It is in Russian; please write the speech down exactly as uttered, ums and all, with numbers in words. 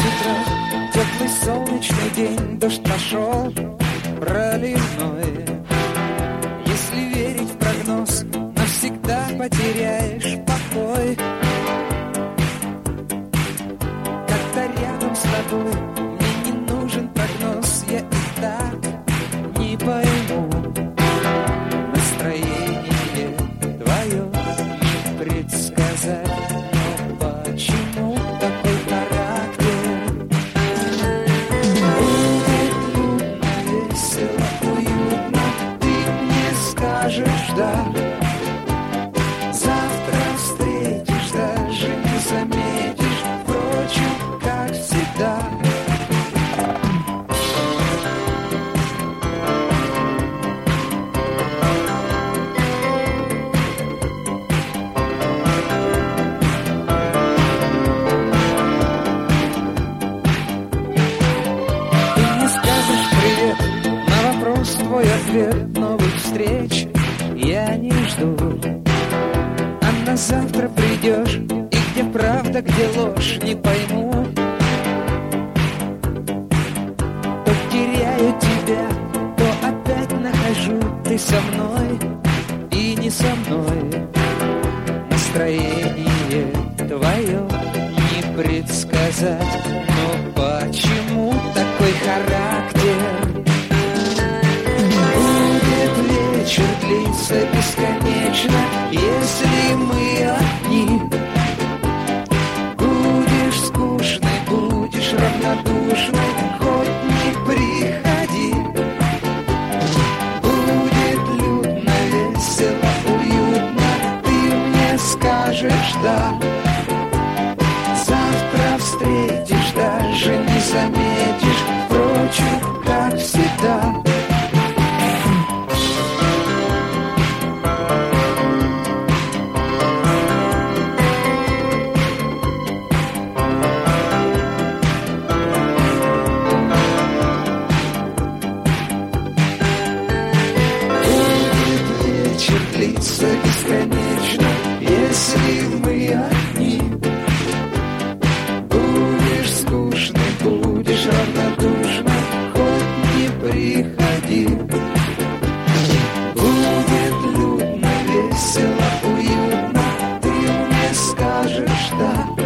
утра, теплый солнечный день, дождь пошел проливной. Если верить в прогноз, навсегда потеряешь покой. Когда рядом с тобой мне не нужен прогноз, я и так не пойму настроение твое не предсказать. Но почему такой характер? Будет трудно, весело, уютно, ты мне скажешь да. Завтра встретишь, даже не заметишь, впрочем, как всегда. Твой ответ, новых встреч я не жду. А на завтра придешь, и где правда, где ложь, не пойму. То теряю тебя, то опять нахожу. Ты со мной и не со мной. Настроение твое не предсказать. Но почему такой характер? Вечер длится бесконечно, если мы одни. Будешь скучной, будешь равнодушной, хоть не приходи. Будет людно, весело, уютно, ты мне скажешь да. Завтра встретишь, даже не заметишь, впрочем, как всегда. Длится бесконечно, если мы одни. Будешь скучной, будешь равнодушной, хоть не приходи. Будет людно, весело, уютно, ты мне скажешь да.